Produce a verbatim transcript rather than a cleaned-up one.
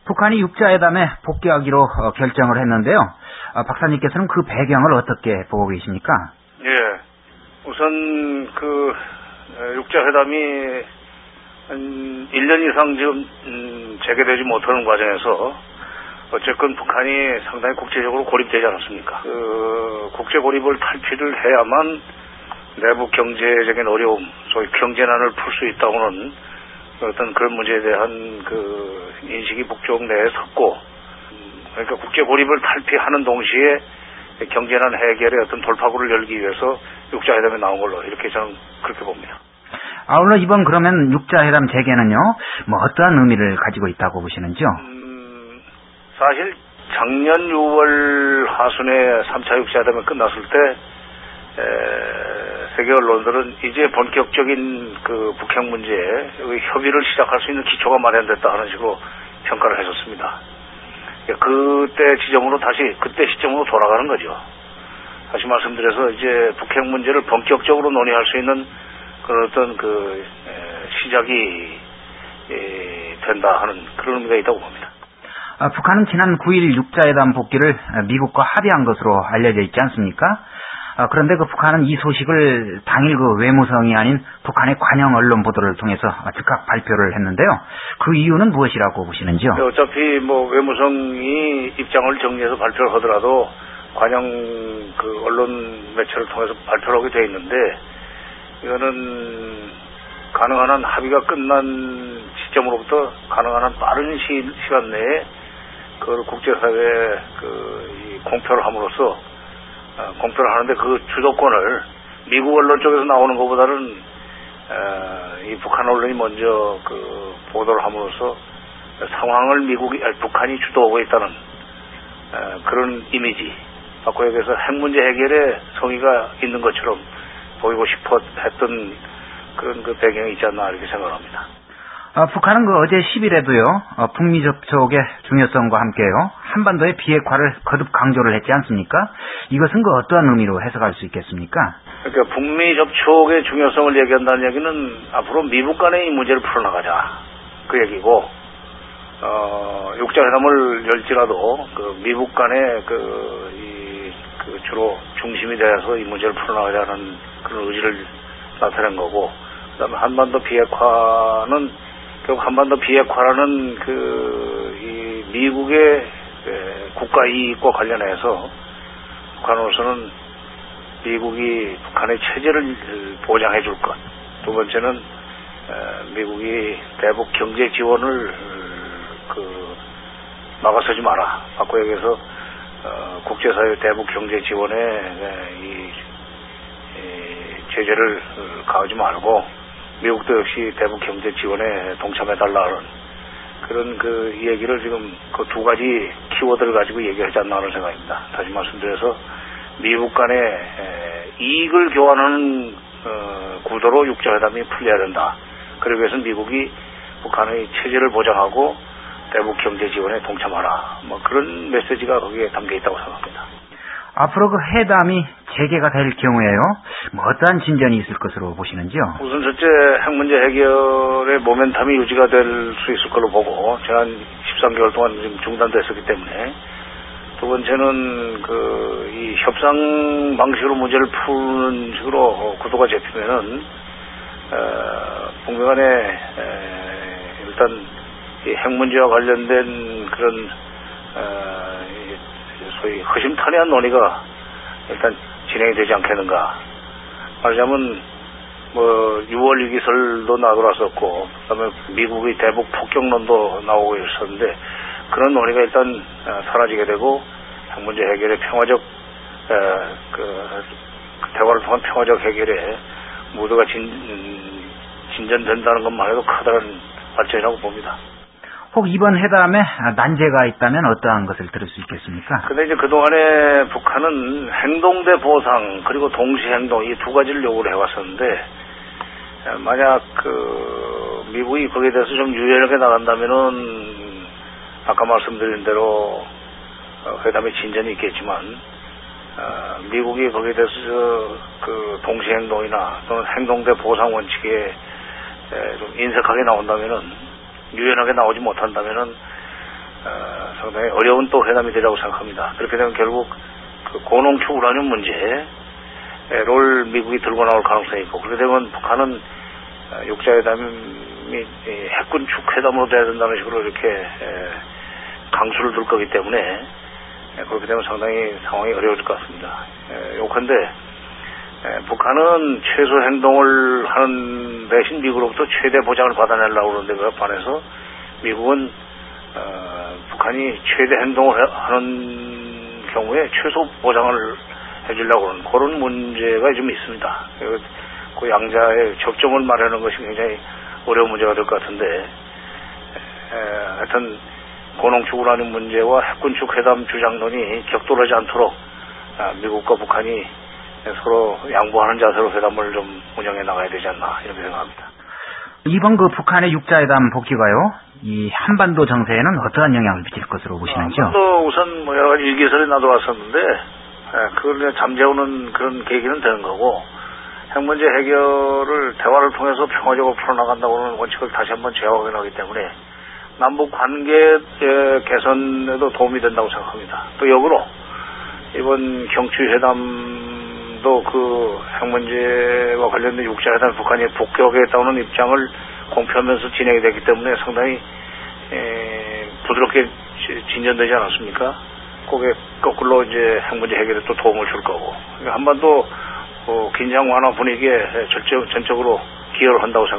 북한이 육자회담에 복귀하기로 어, 결정을 했는데요. 어, 박사님께서는 그 배경을 어떻게 보고 계십니까? 예, 우선 그 육자회담이 한 일 년 이상 지금 음, 재개되지 못하는 과정에서 어쨌건 북한이 상당히 국제적으로 고립되지 않았습니까? 그 국제 고립을 탈피를 해야만 내부 경제적인 어려움, 소위 경제난을 풀 수 있다고는 어떤 그런 문제에 대한 그 인식이 북쪽 내에 섰고, 그러니까 국제 고립을 탈피하는 동시에 경제난 해결의 어떤 돌파구를 열기 위해서 육자회담에 나온 걸로 이렇게 저는 그렇게 봅니다. 아울러 이번 그러면 육자회담 재개는요, 뭐 어떠한 의미를 가지고 있다고 보시는지요? 음, 사실 작년 유월 하순에 삼 차 육자회담이 끝났을 때 에, 세계 언론들은 이제 본격적인 그 북핵 문제에 협의를 시작할 수 있는 기초가 마련됐다 하는 식으로 평가를 했었습니다. 그때 지점으로 다시 그때 시점으로 돌아가는 거죠. 다시 말씀드려서 이제 북핵 문제를 본격적으로 논의할 수 있는 그런 어떤 그 에, 시작이 에, 된다 하는 그런 의미가 있다고 봅니다. 아, 북한은 지난 구 일 육자회담 복귀를 미국과 합의한 것으로 알려져 있지 않습니까? 아, 그런데 그 북한은 이 소식을 당일 그 외무성이 아닌 북한의 관영 언론 보도를 통해서 즉각 발표를 했는데요. 그 이유는 무엇이라고 보시는지요? 네, 어차피 뭐 외무성이 입장을 정리해서 발표를 하더라도 관영 그 언론 매체를 통해서 발표를 하게 돼 있는데, 이거는 가능한 한 합의가 끝난 시점으로부터 가능한 한 빠른 시, 시간 내에 그 국제사회에 그 이 공표를 함으로써 어, 공표를 하는데 그 주도권을 미국 언론 쪽에서 나오는 것보다는 어, 이 북한 언론이 먼저 그 보도를 함으로써 상황을 미국이 아니, 북한이 주도하고 있다는 어, 그런 이미지, 바꿔 얘기해서 핵 문제 해결에 성의가 있는 것처럼 보이고 싶어 했던 그런 그 배경이 있지 않나 이렇게 생각합니다. 어, 북한은 그 어제 십 일에도요, 어, 북미 접촉의 중요성과 함께요, 한반도의 비핵화를 거듭 강조를 했지 않습니까? 이것은 그 어떠한 의미로 해석할 수 있겠습니까? 그러니까 북미 접촉의 중요성을 얘기한다는 얘기는 앞으로 미국 간의 이 문제를 풀어나가자 그 얘기고, 어, 육자회담을 열지라도 그 미국 간의 그, 이, 그 주로 중심이 되어서 이 문제를 풀어나가자는 그런 의지를 나타낸 거고, 그 다음에 한반도 비핵화는 결국 한반도 비핵화라는 그, 이 미국의 국가 이익과 관련해서 북한으로서는 미국이 북한의 체제를 보장해 줄 것. 두 번째는 미국이 대북 경제 지원을 그 막아서지 마라. 바꿔 얘기해서 국제사회 대북 경제 지원에 이 제재를 가하지 말고 미국도 역시 대북 경제 지원에 동참해달라는 그런 그 얘기를 지금 그 두 가지 키워드를 가지고 얘기하지 않나 하는 생각입니다. 다시 말씀드려서 미국 간의 이익을 교환하는 어, 구도로 육자회담이 풀려야 된다. 그러기 위해서는 미국이 북한의 체제를 보장하고 대북 경제 지원에 동참하라. 뭐 그런 메시지가 거기에 담겨 있다고 생각합니다. 앞으로 그 회담이 재개가 될 경우에요, 뭐 어떠한 진전이 있을 것으로 보시는지요? 우선 첫째, 핵 문제 해결의 모멘텀이 유지가 될 수 있을 걸로 보고, 지난 십삼 개월 동안 지금 중단됐었기 때문에, 두 번째는 그 이 협상 방식으로 문제를 푸는 식으로 구도가 잡히면은 어, 북미 간에 에, 일단 이 핵 문제와 관련된 그런 어, 소위 허심탄회한 논의가 일단 진행이 되지 않겠는가. 말하자면 뭐 유월 위기설도 나돌았었고, 그다음에 미국의 대북 폭격론도 나오고 있었는데, 그런 논의가 일단 사라지게 되고 핵 문제 해결의 평화적 에, 그, 그 대화를 통한 평화적 해결에 모두가 진, 진전된다는 것만 해도 커다란 발전이라고 봅니다. 혹 이번 회담에 난제가 있다면 어떠한 것을 들을 수 있겠습니까? 근데 이제 그동안에 북한은 행동 대 보상 그리고 동시 행동 이 두 가지를 요구를 해왔었는데, 만약 그 미국이 거기에 대해서 좀 유연하게 나간다면은 아까 말씀드린 대로 회담의 진전이 있겠지만, 미국이 거기에 대해서 그 동시 행동이나 또는 행동 대 보상 원칙에 좀 인색하게 나온다면은, 유연하게 나오지 못한다면은 상당히 어려운 또 회담이 되리라고 생각합니다. 그렇게 되면 결국 그 고농축 우라늄 문제를 미국이 들고 나올 가능성이 있고, 그렇게 되면 북한은 육자회담이 핵군축 회담으로 돼야 된다는 식으로 이렇게 강수를 둘 거기 때문에 그렇게 되면 상당히 상황이 어려울 것 같습니다. 요컨대 북한은 최소 행동을 하는 대신 미국으로부터 최대 보장을 받아내려고 그러는데, 그에 반해서 미국은 어, 북한이 최대 행동을 하는 경우에 최소 보장을 해주려고 하는 그런 문제가 좀 있습니다. 그 양자의 적점을 마련하는 것이 굉장히 어려운 문제가 될 것 같은데, 에, 하여튼 고농축 우라늄 문제와 핵군축 회담 주장론이 격돌하지 않도록 아, 미국과 북한이 서로 양보하는 자세로 회담을 좀 운영해 나가야 되지 않나 이렇게 생각합니다. 이번 그 북한의 육자회담 복귀가요, 이 한반도 정세에는 어떠한 영향을 미칠 것으로 보시는지요? 한반도 우선 뭐 여러 가지 일기설이 나도 왔었는데, 그걸 잠재우는 그런 계기는 되는 거고, 핵 문제 해결을 대화를 통해서 평화적으로 풀어나간다고 하는 원칙을 다시 한번 재확인하기 때문에 남북 관계 개선에도 도움이 된다고 생각합니다. 또 역으로 이번 경추회담도 그 핵 문제와 관련된 육자회담 북한이 복귀하겠다는 입장을 공표하면서 진행이 됐기 때문에 상당히 에, 부드럽게 진전되지 않았습니까? 그게 거꾸로 이제 핵 문제 해결에 또 도움을 줄 거고, 한반도 어, 긴장 완화 분위기에 전적, 전적으로 기여를 한다고 생각합니다.